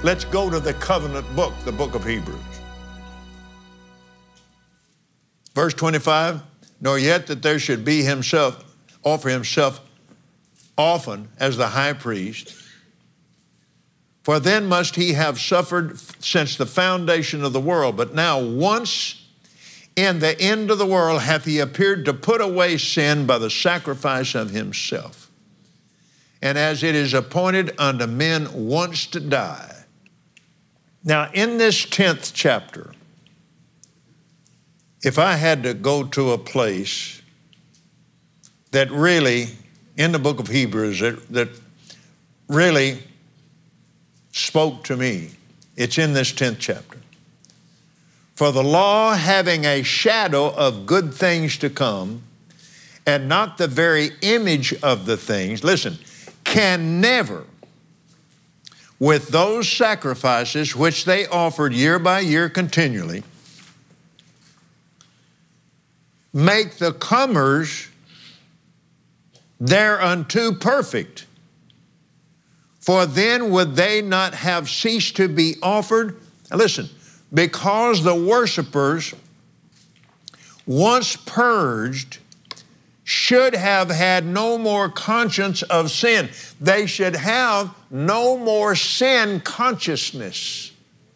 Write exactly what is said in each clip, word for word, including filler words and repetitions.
Let's go to the covenant book, the book of Hebrews. Verse twenty-five, nor yet that there should be himself, offer himself often as the high priest, for then must he have suffered since the foundation of the world. But now once in the end of the world hath he appeared to put away sin by the sacrifice of himself. And as it is appointed unto men once to die. Now in this tenth chapter, if I had to go to a place that really, in the book of Hebrews, that, that really spoke to me, it's in this tenth chapter. For the law, having a shadow of good things to come, and not the very image of the things, listen, can never, with those sacrifices which they offered year by year continually, make the comers thereunto perfect. For then would they not have ceased to be offered? Now listen, because the worshipers, once purged, should have had no more conscience of sin. They should have no more sin consciousness.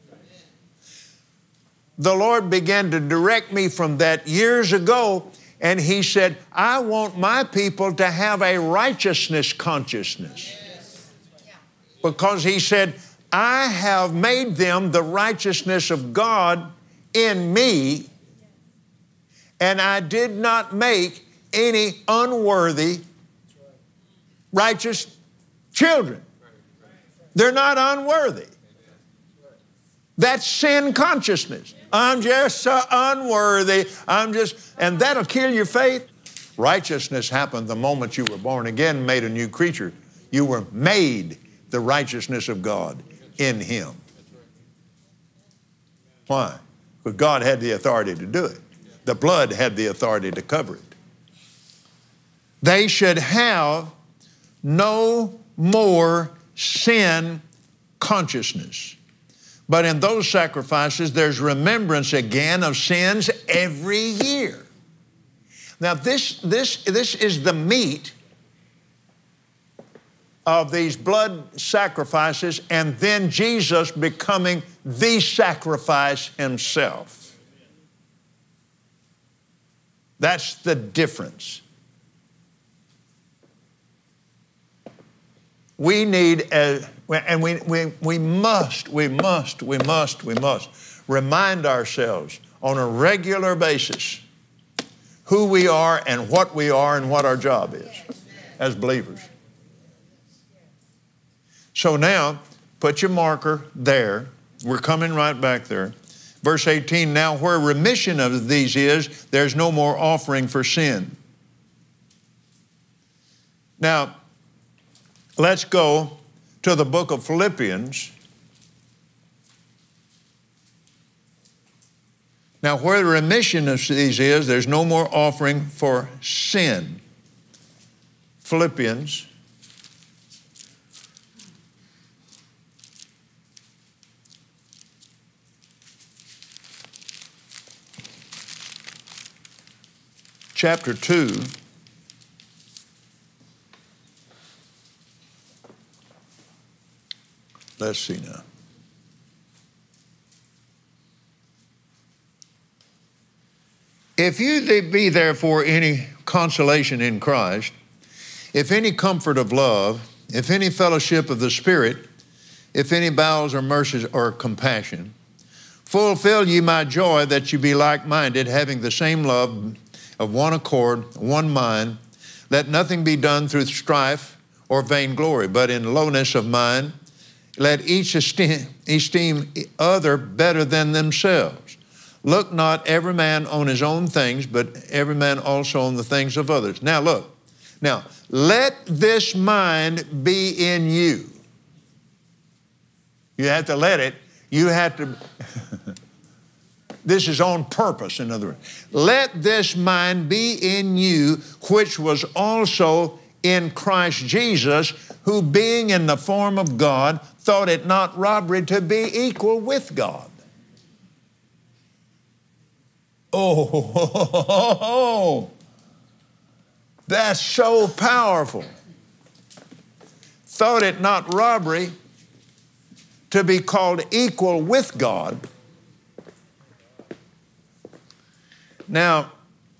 The Lord began to direct me from that years ago, and He said, I want my people to have a righteousness consciousness. Because He said, I have made them the righteousness of God in me, and I did not make any unworthy, righteous children. They're not unworthy. That's sin consciousness. I'm just uh, unworthy. I'm just, and that'll kill your faith. Righteousness happened the moment you were born again, made a new creature. You were made the righteousness of God in Him. Why? Because God had the authority to do it. The blood had the authority to cover it. They should have no more sin consciousness. But in those sacrifices, there's remembrance again of sins every year. Now, this, this, this is the meat of these blood sacrifices, and then Jesus becoming the sacrifice Himself. That's the difference. We need, a, and we, we, we must, we must, we must, we must remind ourselves on a regular basis who we are and what we are and what our job is as believers. So now, put your marker there. We're coming right back there. Verse eighteen, now where remission of these is, there's no more offering for sin. Now, let's go to the book of Philippians. Now, where the remission of these is, there's no more offering for sin. Philippians. Chapter two. Let's see now. If you be therefore any consolation in Christ, if any comfort of love, if any fellowship of the Spirit, if any bowels or mercies or compassion, fulfill ye my joy that you be like-minded, having the same love, of one accord, one mind. Let nothing be done through strife or vainglory, but in lowness of mind, let each esteem, esteem other better than themselves. Look not every man on his own things, but every man also on the things of others. Now look, now let this mind be in you. You have to let it, you have to, this is on purpose, in other words. Let this mind be in you, which was also in Christ Jesus, who being in the form of God, thought it not robbery to be equal with God. Oh, that's so powerful. Thought it not robbery to be called equal with God. Now,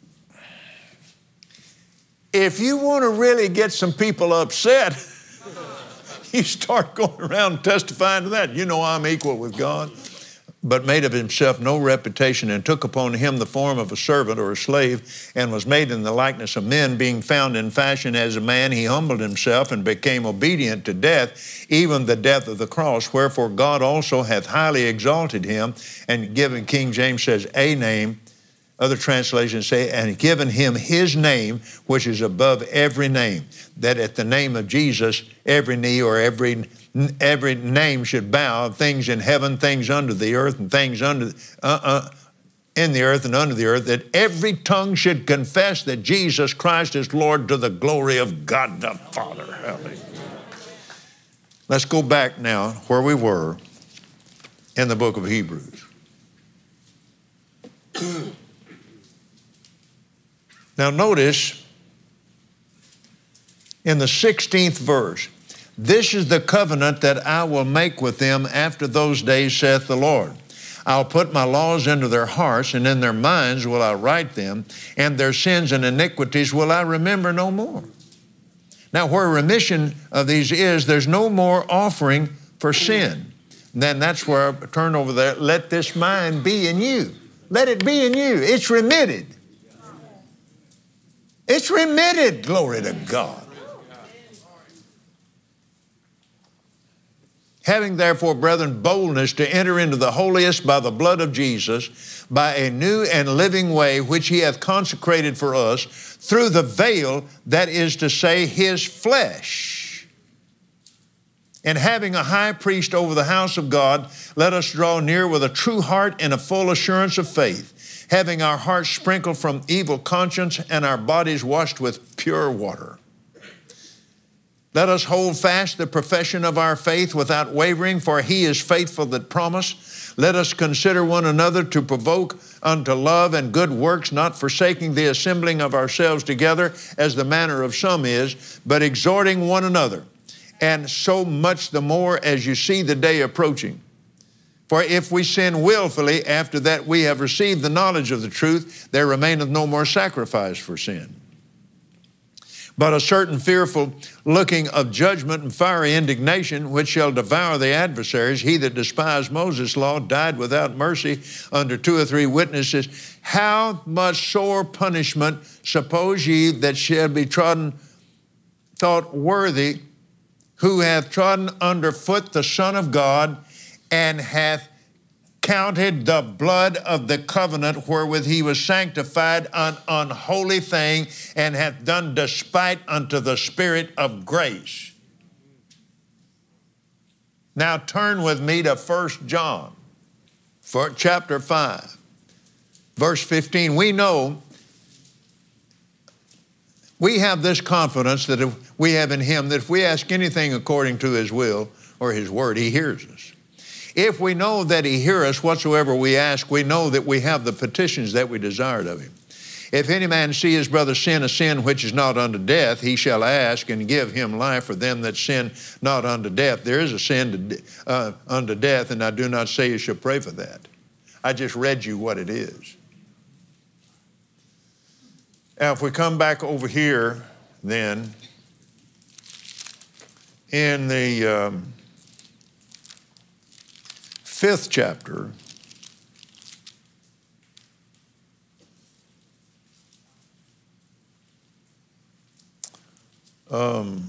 if you want to really get some people upset, you start going around testifying to that. You know I'm equal with God. But made of himself no reputation, and took upon him the form of a servant or a slave, and was made in the likeness of men. Being found in fashion as a man, he humbled himself and became obedient to death, even the death of the cross. Wherefore God also hath highly exalted him, and given, King James says, a name. Other translations say, and given him his name, which is above every name, that at the name of Jesus, every knee or every every name should bow, things in heaven, things under the earth, and things under uh, uh, in the earth and under the earth, that every tongue should confess that Jesus Christ is Lord, to the glory of God the Father. Hallelujah. Let's go back now where we were in the book of Hebrews. Now notice in the sixteenth verse, this is the covenant that I will make with them after those days, saith the Lord. I'll put my laws into their hearts, and in their minds will I write them, and their sins and iniquities will I remember no more. Now, where remission of these is, there's no more offering for sin. And then that's where I turn over there. Let this mind be in you. Let it be in you. It's remitted. It's remitted, glory to God. Having therefore, brethren, boldness to enter into the holiest by the blood of Jesus, by a new and living way which he hath consecrated for us, through the veil, that is to say, his flesh. And having a high priest over the house of God, let us draw near with a true heart and a full assurance of faith, having our hearts sprinkled from evil conscience and our bodies washed with pure water. Let us hold fast the profession of our faith without wavering, for he is faithful that promised. Let us consider one another to provoke unto love and good works, not forsaking the assembling of ourselves together, as the manner of some is, but exhorting one another, and so much the more as you see the day approaching. For if we sin willfully, after that we have received the knowledge of the truth, there remaineth no more sacrifice for sin, but a certain fearful looking of judgment and fiery indignation, which shall devour the adversaries. He that despised Moses' law died without mercy under two or three witnesses. How much sore punishment suppose ye that shall be trodden, thought worthy, who hath trodden under foot the Son of God, and hath counted the blood of the covenant wherewith he was sanctified an unholy thing, and hath done despite unto the Spirit of grace. Now turn with me to First John, for chapter five, verse fifteen. We know, we have this confidence that if we have in him, that if we ask anything according to his will or his word, he hears us. If we know that he hears us whatsoever we ask, we know that we have the petitions that we desired of him. If any man see his brother sin a sin which is not unto death, he shall ask and give him life for them that sin not unto death. There is a sin to, uh, unto death, and I do not say you shall pray for that. I just read you what it is. Now, if we come back over here, then, in the um, fifth chapter, um,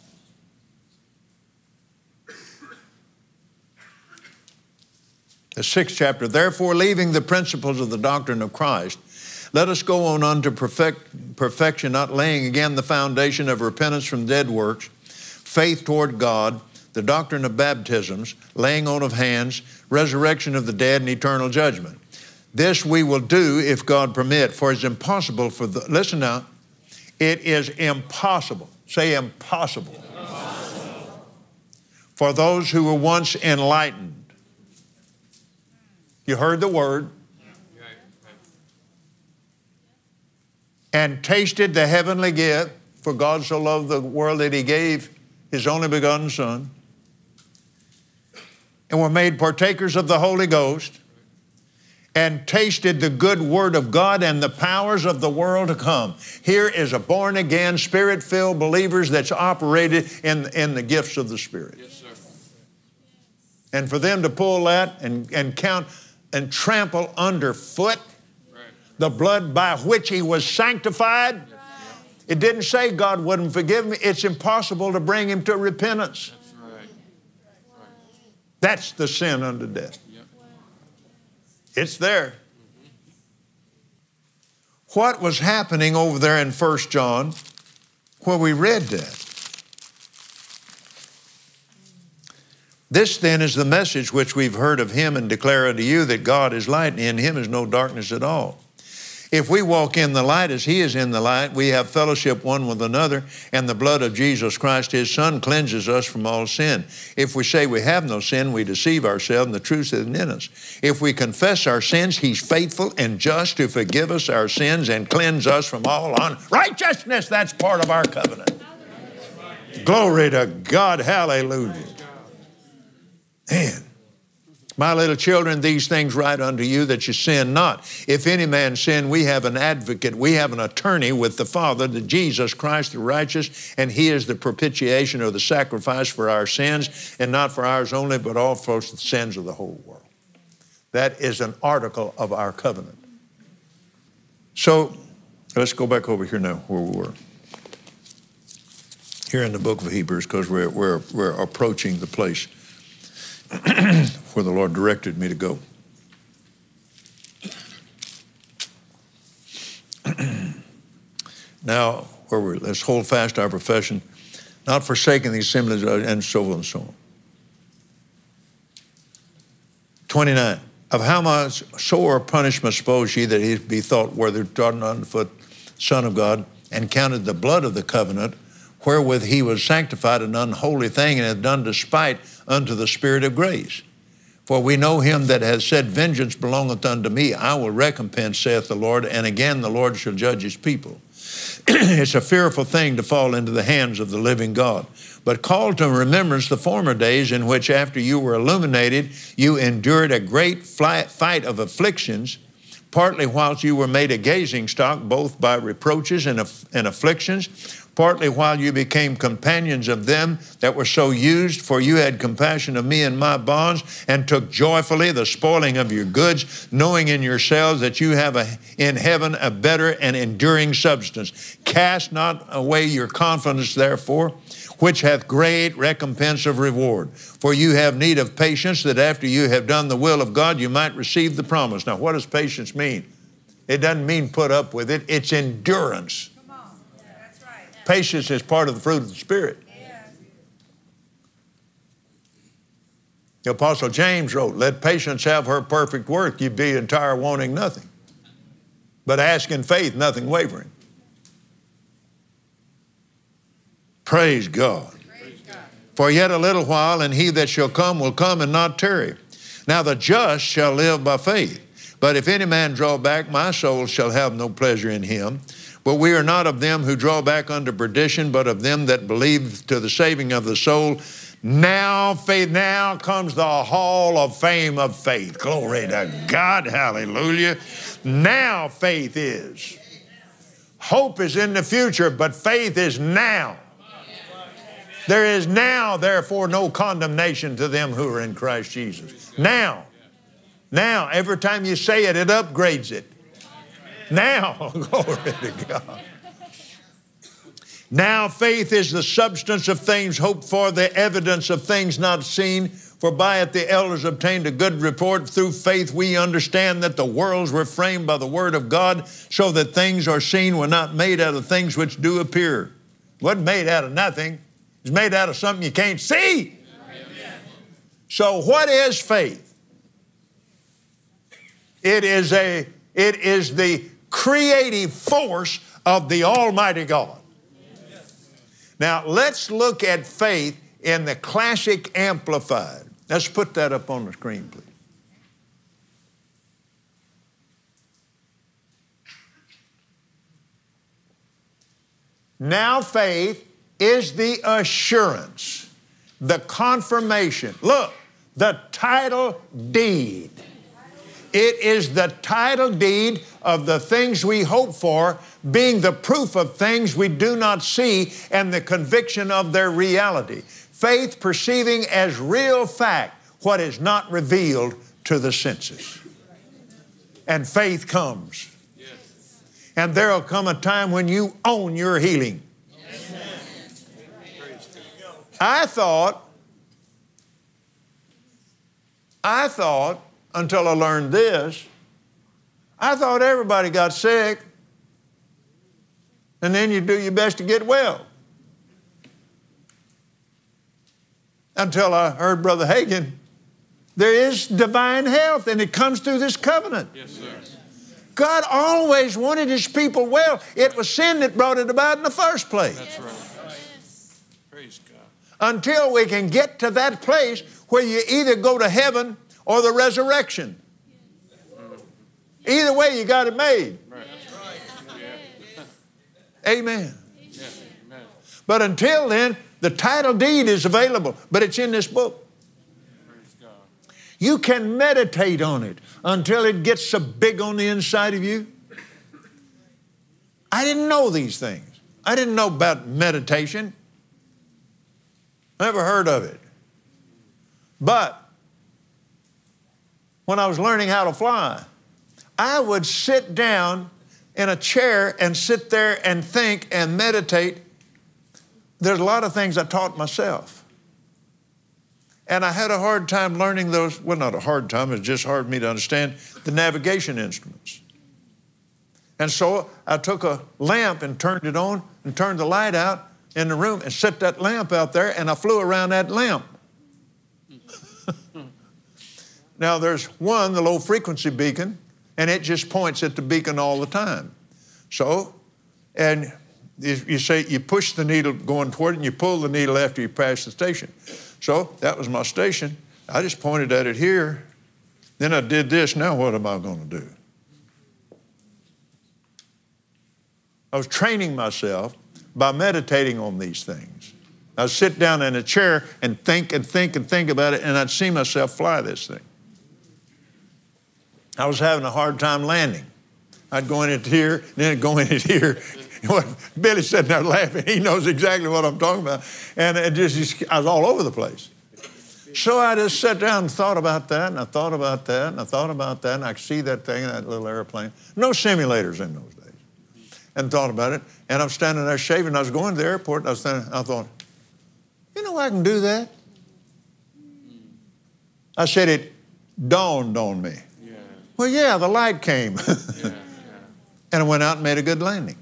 the sixth chapter, therefore, leaving the principles of the doctrine of Christ, let us go on unto perfect, perfection, not laying again the foundation of repentance from dead works, faith toward God, the doctrine of baptisms, laying on of hands, resurrection of the dead, and eternal judgment. This we will do if God permit, for it's impossible for the, listen now, It is impossible. Say impossible. Impossible. For those who were once enlightened. You heard the word. And tasted the heavenly gift. For God so loved the world that he gave his only begotten Son. And were made partakers of the Holy Ghost. And tasted the good word of God and the powers of the world to come. Here is a born-again, Spirit-filled believers that's operated in, in the gifts of the Spirit. Yes, sir. And for them to pull that and, and count and trample underfoot Right. the blood by which he was sanctified. Yes. It didn't say God wouldn't forgive me. It's impossible to bring him to repentance. That's right. Right. That's the sin unto death. Yep. It's there. What was happening over there in First John where we read that? This then is the message which we've heard of him and declare unto you, that God is light and in him is no darkness at all. If we walk in the light as he is in the light, we have fellowship one with another, and the blood of Jesus Christ, his Son, cleanses us from all sin. If we say we have no sin, we deceive ourselves, and the truth isn't in us. If we confess our sins, he's faithful and just to forgive us our sins and cleanse us from all unrighteousness. That's part of our covenant. Glory to God. Hallelujah. Man. My little children, these things write unto you that you sin not. If any man sin, we have an advocate, we have an attorney with the Father, the Jesus Christ the righteous, and he is the propitiation or the sacrifice for our sins, and not for ours only, but also for the sins of the whole world. That is an article of our covenant. So let's go back over here now where we were. Here in the book of Hebrews, because we're, we're, we're approaching the place where the Lord directed me to go. Now, where we're, let's hold fast our profession, not forsaking these assemblies, and so on and so on. twenty-nine, of how much sore punishment suppose ye that he be thought worthy, trodden underfoot, Son of God, and counted the blood of the covenant, wherewith he was sanctified an unholy thing, and hath done despite unto the Spirit of grace. For we know him that has said, vengeance belongeth unto me, I will recompense, saith the Lord, and again the Lord shall judge his people. It's a fearful thing to fall into the hands of the living God. But call to remembrance the former days in which after you were illuminated, you endured a great fight of afflictions, partly whilst you were made a gazing stock, both by reproaches and, aff- and afflictions, partly while you became companions of them that were so used, for you had compassion of me and my bonds, and took joyfully the spoiling of your goods, knowing in yourselves that you have a, in heaven a better and enduring substance. Cast not away your confidence, therefore, which hath great recompense of reward. For you have need of patience, that after you have done the will of God, you might receive the promise. Now, what does patience mean? It doesn't mean put up with it. It's endurance. Patience is part of the fruit of the Spirit. Yeah. The Apostle James wrote, let patience have her perfect work, you be entire, wanting nothing. But ask in faith, nothing wavering. Praise God. Praise God. For yet a little while, and he that shall come will come and not tarry. Now the just shall live by faith. But if any man draw back, my soul shall have no pleasure in him. But we are not of them who draw back unto perdition, but of them that believe to the saving of the soul. Now faith, now comes the hall of fame of faith. Glory to God, hallelujah. Now faith is. Hope is in the future, but faith is now. There is now, therefore, no condemnation to them who are in Christ Jesus. Now, now, every time you say it, it upgrades it. Now, glory to God. Now faith is the substance of things hoped for, the evidence of things not seen. For by it the elders obtained a good report. Through faith we understand that the worlds were framed by the word of God, so that things are seen were not made out of things which do appear. It wasn't made out of nothing. It's made out of something you can't see. Amen. So what is faith? It is a, it is the creative force of the Almighty God. Now, let's look at faith in the Classic Amplified. Let's put that up on the screen, please. Now faith is the assurance, the confirmation. Look, the title deed. It is the title deed of the things we hope for, being the proof of things we do not see and the conviction of their reality. Faith perceiving as real fact what is not revealed to the senses. And faith comes. And there will come a time when you own your healing. Amen. I thought, I thought, until I learned this, I thought everybody got sick, and then you do your best to get well. Until I heard Brother Hagin, there is divine health, and it comes through this covenant. Yes, sir. God always wanted His people well. It was sin that brought it about in the first place. That's right. Praise God. Until we can get to that place where you either go to heaven or the resurrection. Either way, you got it made. Right. Yeah. Amen. Yeah. Amen. But until then, the title deed is available, but it's in this book. Praise God. You can meditate on it until it gets so big on the inside of you. I didn't know these things. I didn't know about meditation. Never heard of it. But when I was learning how to fly, I would sit down in a chair and sit there and think and meditate. There's a lot of things I taught myself. And I had a hard time learning those, well, not a hard time, it was just hard for me to understand the navigation instruments. And so I took a lamp and turned it on and turned the light out in the room and set that lamp out there, and I flew around that lamp. Now there's one, the low frequency beacon, and it just points at the beacon all the time. So, and you say, you push the needle going toward it and you pull the needle after you pass the station. So that was my station. I just pointed at it here. Then I did this. Now what am I going to do? I was training myself by meditating on these things. I'd sit down in a chair and think and think and think about it, and I'd see myself fly this thing. I was having a hard time landing. I'd go in it here, then I'd go in it here. Billy's sitting there laughing. He knows exactly what I'm talking about. And it just, I was all over the place. So I just sat down and thought about that, and I thought about that, and I thought about that, and I could see that thing, that little airplane. No simulators in those days. And thought about it. And I'm standing there shaving. I was going to the airport, and I was standing, I thought, you know, I can do that. I said, it dawned on me. Yeah. Well, yeah, the light came. Yeah, yeah. And I went out and made a good landing.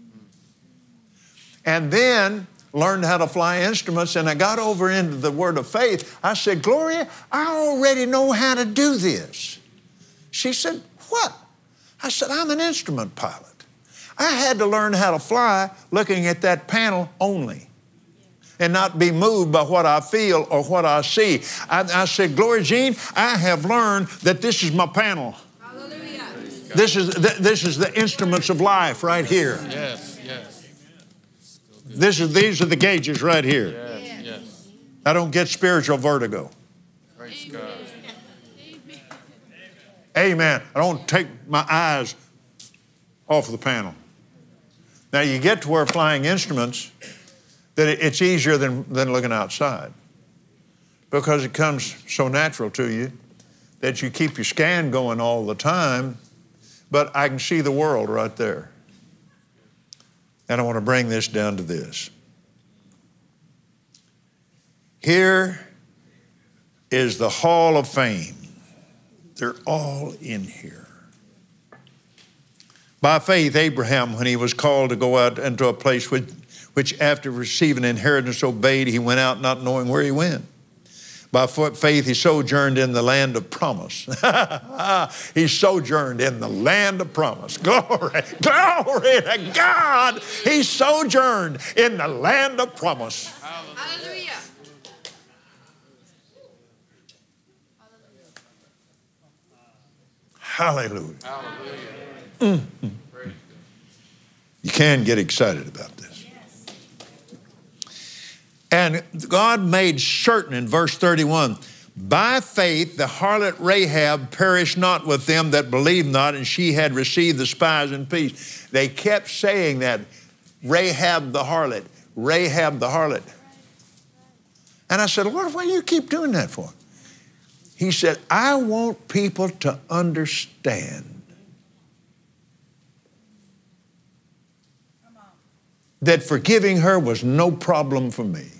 And then learned how to fly instruments, and I got over into the word of faith. I said, Gloria, I already know how to do this. She said, what? I said, I'm an instrument pilot. I had to learn how to fly looking at that panel only and not be moved by what I feel or what I see. I, I said, Gloria Jean, I have learned that this is my panel. Hallelujah. This is, th- this is the instruments of life right here. Yes, yes. This is, these are the gauges right here. Yes, yes. I don't get spiritual vertigo. Praise God. Amen. I don't take my eyes off the panel. Now you get to where flying instruments, that it's easier than, than looking outside because it comes so natural to you that you keep your scan going all the time, but I can see the world right there. And I want to bring this down to this. Here is the Hall of Fame. They're all in here. By faith, Abraham, when he was called to go out into a place which, which after receiving inheritance obeyed, he went out not knowing where he went. By faith, he sojourned in the land of promise. He sojourned in the land of promise. Glory, glory to God. He sojourned in the land of promise. Hallelujah. Hallelujah. Hallelujah. Mm-hmm. You can get excited about this. And God made certain in verse thirty-one, by faith the harlot Rahab perished not with them that believed not, and she had received the spies in peace. They kept saying that, Rahab the harlot, Rahab the harlot. And I said, Lord, why do you keep doing that for? He said, I want people to understand that forgiving her was no problem for me.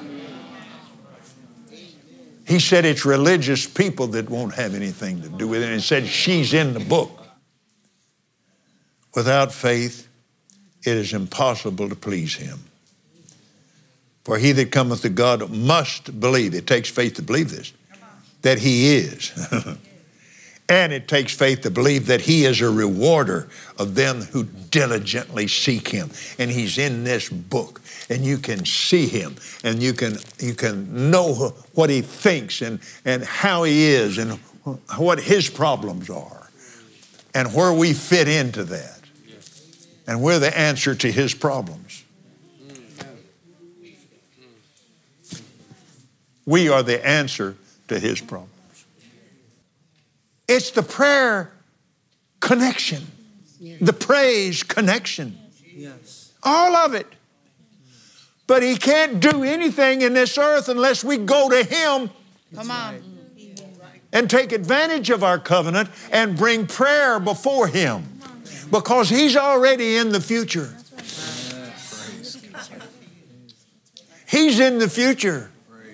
He said it's religious people that won't have anything to do with it. And he said she's in the book. Without faith, it is impossible to please him. For he that cometh to God must believe. It takes faith to believe this, that he is. And it takes faith to believe that he is a rewarder of them who diligently seek him. And he's in this book. And you can see him, and you can you can know what he thinks and, and how he is and what his problems are and where we fit into that. And we're the answer to his problems. We are the answer to his problems. It's the prayer connection, the praise connection, all of it. But he can't do anything in this earth unless we go to him. Come on. And take advantage of our covenant and bring prayer before him. Because he's already in the future. He's in the future.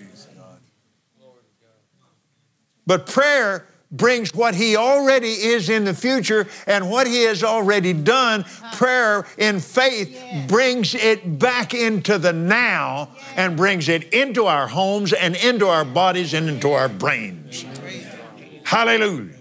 But prayer brings what he already is in the future and what he has already done. Prayer in faith brings it back into the now and brings it into our homes and into our bodies and into our brains. Hallelujah.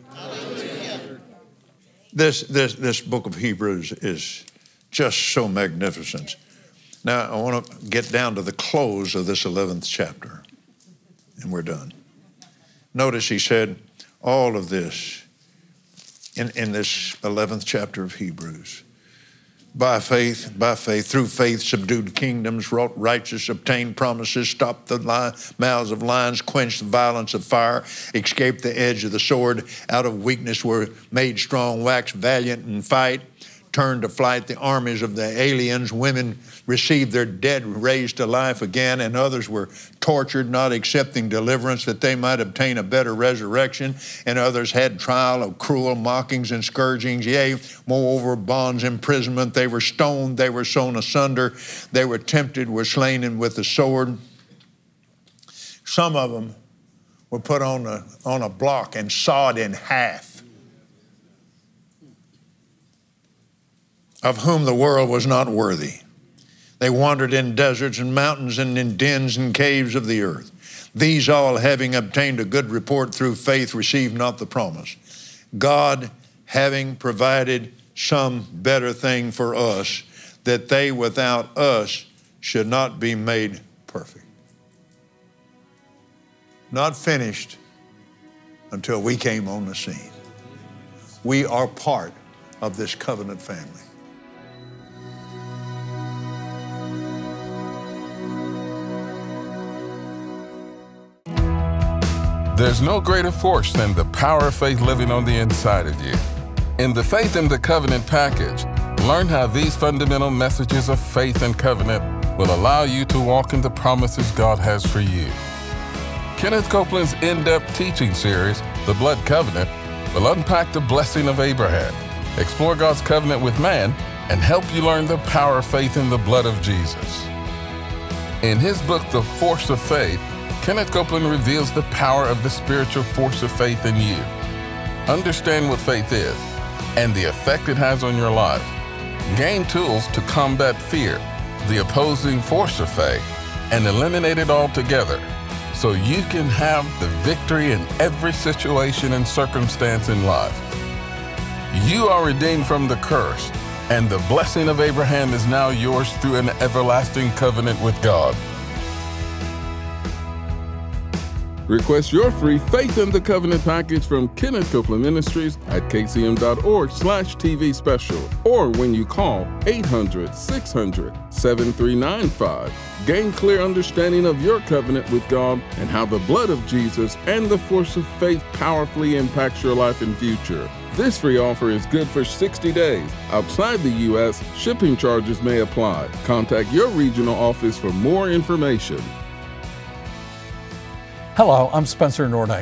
This, this, this book of Hebrews is just so magnificent. Now, I want to get down to the close of this eleventh chapter, and we're done. Notice he said, all of this in, in this eleventh chapter of Hebrews. By faith, by faith, through faith, subdued kingdoms, wrought righteous, obtained promises, stopped the li- mouths of lions, quenched the violence of fire, escaped the edge of the sword, out of weakness were made strong, waxed valiant in fight, turned to flight the armies of the aliens. Women received their dead raised to life again, and others were tortured, not accepting deliverance that they might obtain a better resurrection. And others had trial of cruel mockings and scourgings, yea, moreover bonds, imprisonment. They were stoned, they were sown asunder, they were tempted, were slain with the sword. Some of them were put on a, on a block and sawed in half. Of whom the world was not worthy. They wandered in deserts and mountains and in dens and caves of the earth. These all, having obtained a good report through faith, received not the promise. God, having provided some better thing for us, that they without us should not be made perfect. Not finished until we came on the scene. We are part of this covenant family. There's no greater force than the power of faith living on the inside of you. In the Faith in the Covenant package, learn how these fundamental messages of faith and covenant will allow you to walk in the promises God has for you. Kenneth Copeland's in-depth teaching series, The Blood Covenant, will unpack the blessing of Abraham, explore God's covenant with man, and help you learn the power of faith in the blood of Jesus. In his book, The Force of Faith, Kenneth Copeland reveals the power of the spiritual force of faith in you. Understand what faith is and the effect it has on your life. Gain tools to combat fear, the opposing force of faith, and eliminate it altogether so you can have the victory in every situation and circumstance in life. You are redeemed from the curse, and the blessing of Abraham is now yours through an everlasting covenant with God. Request your free Faith in the Covenant package from Kenneth Copeland Ministries at kcm.org slash TV special, or when you call eight hundred, six hundred, seven three nine five. Gain clear understanding of your covenant with God and how the blood of Jesus and the force of faith powerfully impacts your life and future. This free offer is good for sixty days. Outside the U S, shipping charges may apply. Contact your regional office for more information. Hello, I'm Spencer Nordyke.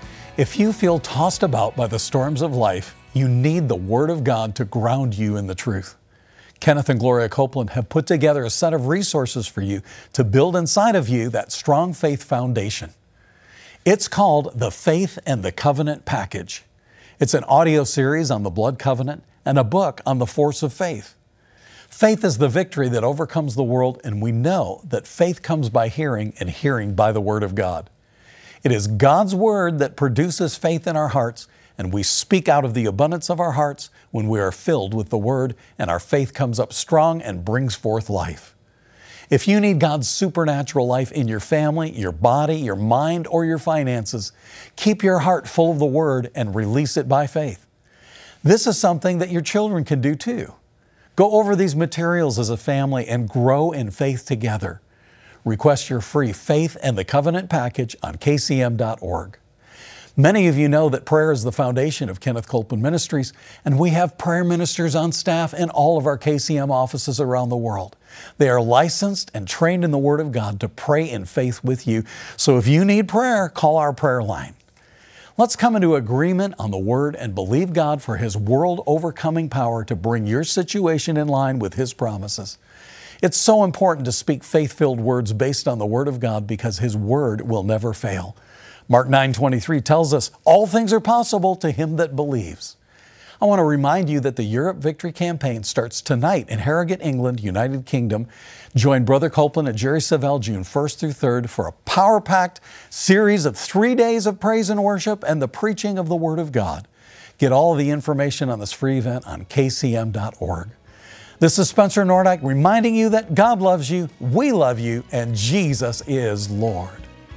If you feel tossed about by the storms of life, you need the Word of God to ground you in the truth. Kenneth and Gloria Copeland have put together a set of resources for you to build inside of you that strong faith foundation. It's called the Faith and the Covenant Package. It's an audio series on the blood covenant and a book on the force of faith. Faith is the victory that overcomes the world, and we know that faith comes by hearing and hearing by the Word of God. It is God's Word that produces faith in our hearts, and we speak out of the abundance of our hearts when we are filled with the Word, and our faith comes up strong and brings forth life. If you need God's supernatural life in your family, your body, your mind, or your finances, keep your heart full of the Word and release it by faith. This is something that your children can do too. Go over these materials as a family and grow in faith together. Request your free Faith and the Covenant package on k c m dot org. Many of you know that prayer is the foundation of Kenneth Copeland Ministries, and we have prayer ministers on staff in all of our K C M offices around the world. They are licensed and trained in the Word of God to pray in faith with you. So if you need prayer, call our prayer line. Let's come into agreement on the Word and believe God for His world-overcoming power to bring your situation in line with His promises. It's so important to speak faith-filled words based on the Word of God because His Word will never fail. Mark nine twenty-three tells us, all things are possible to him that believes. I want to remind you that the Europe Victory Campaign starts tonight in Harrogate, England, United Kingdom. Join Brother Copeland and Jerry Savelle June first through third for a power-packed series of three days of praise and worship and the preaching of the Word of God. Get all of the information on this free event on k c m dot org. This is Spencer Nordyke reminding you that God loves you, we love you, and Jesus is Lord.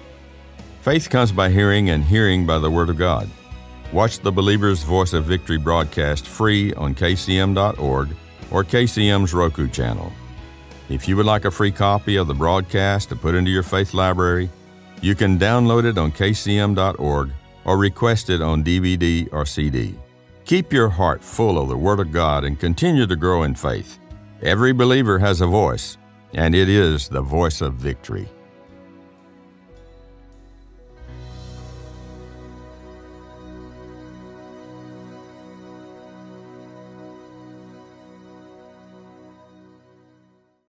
Faith comes by hearing, and hearing by the Word of God. Watch the Believer's Voice of Victory broadcast free on k c m dot org or K C M's Roku channel. If you would like a free copy of the broadcast to put into your faith library, you can download it on k c m dot org or request it on D V D or C D. Keep your heart full of the Word of God and continue to grow in faith. Every believer has a voice, and it is the voice of victory.